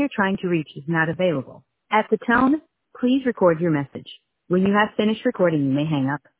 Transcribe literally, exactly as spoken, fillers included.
you're trying to reach is not available. At the tone, please record your message. When you have finished recording, you may hang up.